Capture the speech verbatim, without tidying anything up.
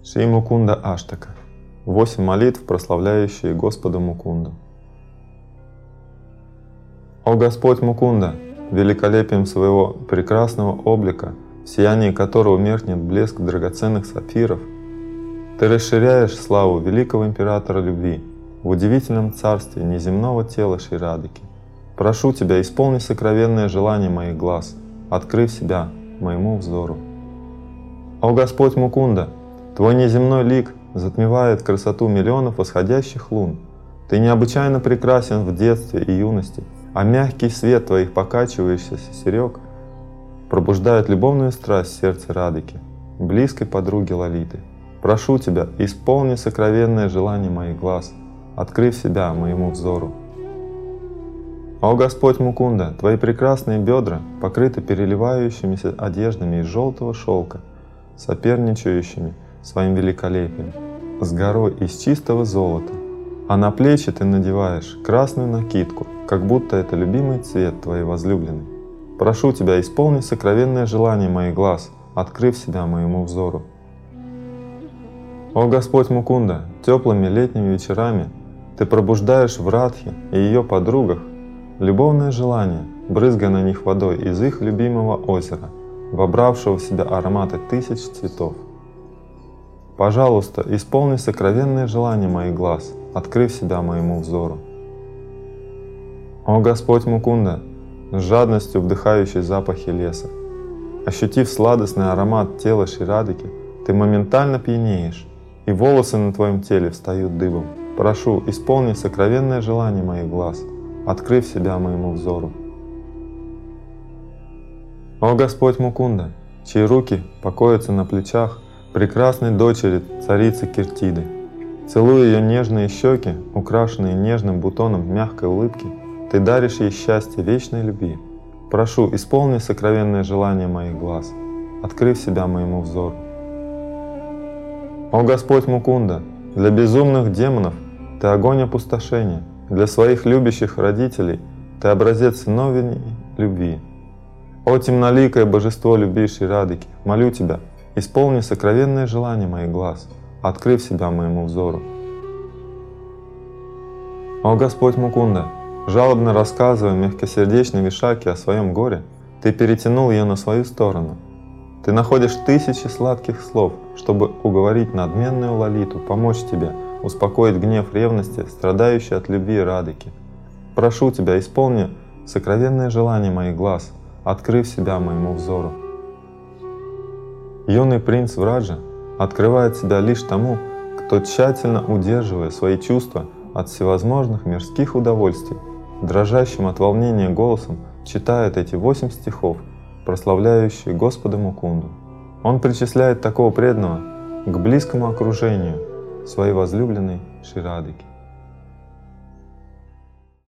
Шри Мукунда Аштака. Восемь молитв, прославляющие Господа Мукунду. О Господь Мукунда, великолепием своего прекрасного облика, в сиянии которого меркнет блеск драгоценных сапфиров, Ты расширяешь славу великого императора любви в удивительном царстве неземного тела Шри Радхики. Прошу Тебя, исполни сокровенное желание моих глаз, открыв себя моему взору. О Господь Мукунда, Твой неземной лик затмевает красоту миллионов восходящих лун. Ты необычайно прекрасен в детстве и юности, а мягкий свет Твоих покачивающихся серег пробуждает любовную страсть в сердце Радхики, близкой подруги Лалиты. Прошу Тебя, исполни сокровенное желание моих глаз, открыв себя моему взору. О Господь Мукунда, Твои прекрасные бедра покрыты переливающимися одеждами из желтого шелка, соперничающими своим великолепием с горой из чистого золота, а на плечи Ты надеваешь красную накидку, как будто это любимый цвет Твоей возлюбленной. Прошу Тебя, исполни сокровенное желание моих глаз, открыв себя моему взору. О Господь Мукунда, теплыми летними вечерами Ты пробуждаешь в Радхе и ее подругах любовное желание, брызгая на них водой из их любимого озера, вобравшего в себя ароматы тысяч цветов. Пожалуйста, исполни сокровенное желание моих глаз, открыв себя моему взору. О Господь Мукунда, с жадностью вдыхающий запахи леса, ощутив сладостный аромат тела Шри Радхики, Ты моментально пьянеешь, и волосы на Твоем теле встают дыбом. Прошу, исполни сокровенное желание моих глаз, открыв себя моему взору. О Господь Мукунда, чьи руки покоятся на плечах прекрасной дочери царицы Киртиды, целуя ее нежные щеки, украшенные нежным бутоном мягкой улыбки, Ты даришь ей счастье вечной любви. Прошу, исполни сокровенное желание моих глаз, открыв себя моему взору. О Господь Мукунда, для безумных демонов Ты огонь опустошения, для своих любящих родителей Ты образец сыновней любви. О темноликое божество любви Шри Радхики, молю Тебя, исполни сокровенное желание моих глаз, открыв себя моему взору. О Господь Мукунда, жалобно рассказывая мягкосердечной Вишаке о своем горе, Ты перетянул ее на свою сторону. Ты находишь тысячи сладких слов, чтобы уговорить надменную Лалиту помочь тебе успокоить гнев ревности, страдающей от любви Радхики. Прошу Тебя, исполни сокровенное желание моих глаз, открыв себя моему взору. Юный принц Враджа открывает себя лишь тому, кто, тщательно удерживая свои чувства от всевозможных мирских удовольствий, дрожащим от волнения голосом читает эти восемь стихов, прославляющие Господа Мукунду. Он причисляет такого преданного к близкому окружению своей возлюбленной Шри Радхики.